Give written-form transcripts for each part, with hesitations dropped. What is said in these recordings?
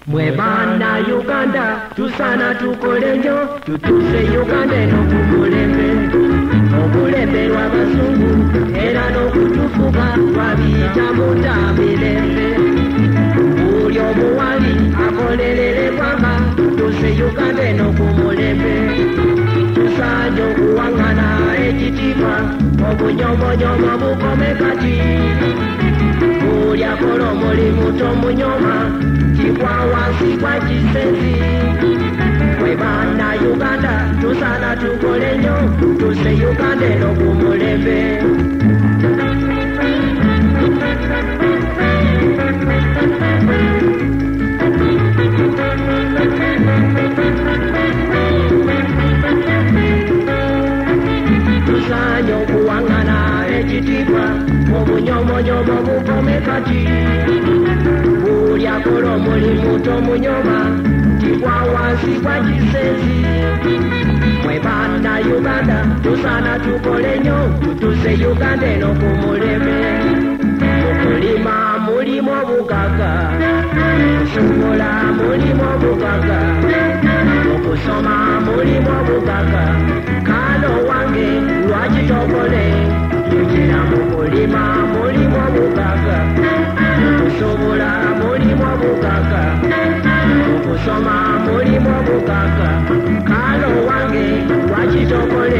Mwe bana Uganda tusana tukole nnyo tutuse Uganda eno ku mulembe omulembe lw'abazungu era n'okutufuga twabiyita mutamirembe buli omuwali akolerere eggwanga tutuse Uganda eno ku mulembe tusaanye okuwaŋŋana ekitiibwa obunyomonyoma bukome kati buli akola omulimu tomunyoma kigwa wansi kwa kisenzi mwe bana Uganda tusana tukole nnyo tuse Uganda eno ku mulembe tusaanye okuwaŋŋana ekitiibwa obunyomonyoma bukome kati buli akola omulimu tomunyoma kigwa wansi kwa kisenzi mwe bana Uganda tusana tukole nnyo tutuse Uganda eno ku mulembe okulima mulimu obugaga okusobola mulimu obugaga okusoma mulimu obugaga kale owange lwaki tokole yogera mu kulima mulimu obugaga okusobola mulimu obugaga okusoma mulimu obugaga kale owange lwaki tokole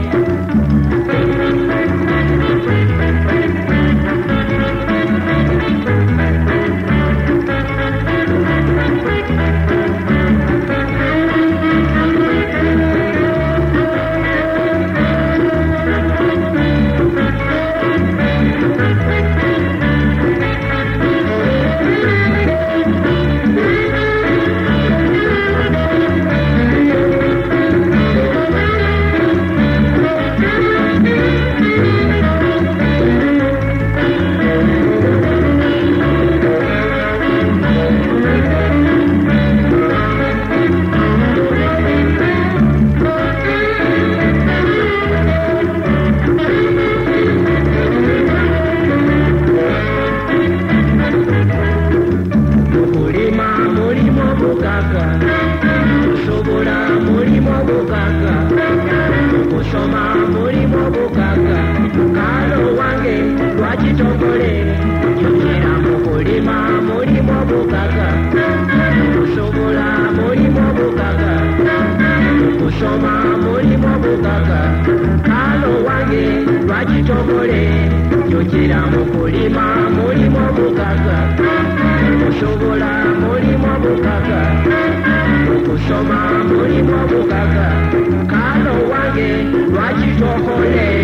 okusobola mulimu obugaga okusoma mulimu obugaga kale owange lwaki tokole yogera mu kulima mulimu obugaga okusobola mulimu obugaga okusoma mulimu obugaga kale owange lwaki tokole yogera mu kulima mulimu obugaga okusobola mulimu obugaga okusoma mulimu obugaga kale owange lwaki tokole